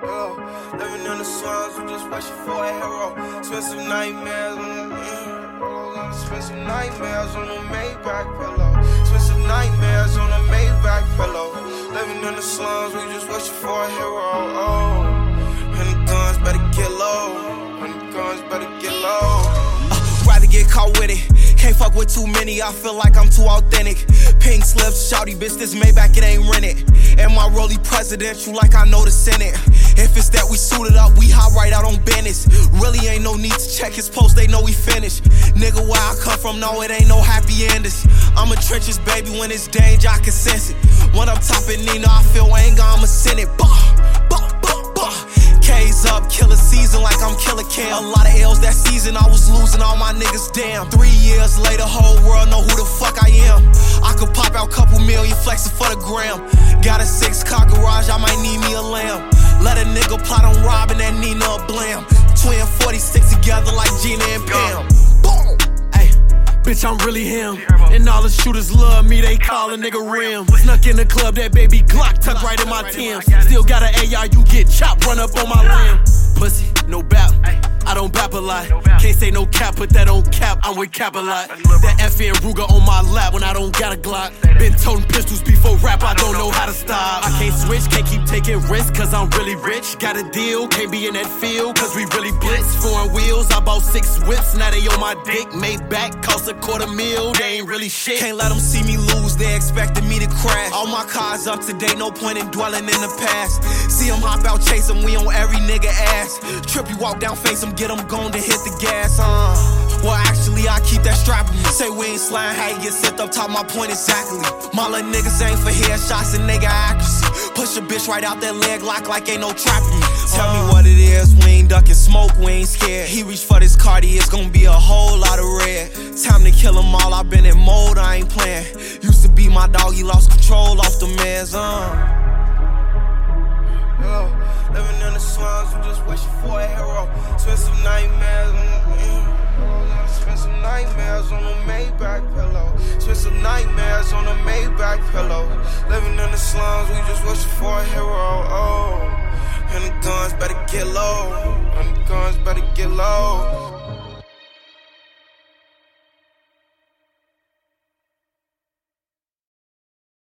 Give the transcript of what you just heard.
Living in the slums, we just wishing for a hero. Spend some nightmares on the spend some nightmares on the Maybach pillow. Spend some nightmares on the Maybach pillow. Living in the slums, we just wishing for a hero. And the guns better get low. And the guns better get low. Rather get caught with it. Can't fuck with too many, I feel like I'm too authentic. Pink slips, shouty bitch, this Maybach, it ain't rented. And my rollie presidential like I know the Senate. If it's that we suited up, we hot right out on business. Really ain't no need to check his post, they know we finished. Nigga, where I come from, no, it ain't no happy endings. I'm a trenches, baby, when it's danger, I can sense it. When I'm topping Nina, I feel anger, I'ma send it. K's up, killer season like I'm Killer Cam. A lot of L's that season, I was losing all my niggas, damn. 3 years later, whole world know who the fuck I am. I could pop out couple million, flexing for the gram. Got a 6-car garage, I might need me a lamb. Let a nigga plot on robbing that Nina a blam. Twin 46 together like Gina and Pam. Boom! Ay, bitch, I'm really him. And all the shooters love me, they call a nigga Rim. Snuck in the club, that baby Glock tucked right in my Timbs. Still got an AR, you get chopped, run up on my limb. Pussy, no bap, I don't bap a lot. Can't say no cap, put that on cap, I'm with cap a lot. That FN Ruger on my lap when I don't got a Glock. Been toting pistols before rap, I don't know how to stop. I can't switch, can't keep taking risks, cause I'm really rich. Got a deal, can't be in that field, cause we really blitz. Foreign wheels, I bought 6 whips, now they on my dick. Made back, cost $250,000, they ain't really shit. Can't let them see me lose, they expecting me to crash. All my cars up to date, no point in dwelling in the past. See them hop out, chase them, we on every nigga ass. Trip, you walk down, face them, get them gone to hit the gas, Well, actually, I keep that strap with me. Say we ain't sliding, how you get sent up top, my point exactly. My little niggas ain't for headshots and nigga accuracy. Push a bitch right out that leg lock like ain't no trapping me. Tell me what it is, we ain't ducking smoke, we ain't scared. He reached for this Cardi, it's gonna be a whole lot of red. Time to kill them all, I been in mode, I ain't playing. Used to be my dog, he lost control off the meds, Living in the slums, we just wishing for a hero. Spend some nightmares on spend some nightmares on the Maybach pillow. Spend some nightmares on the Maybach pillow. Living in the slums, we just wishing for a hero. And the guns better get low. And the guns better get low.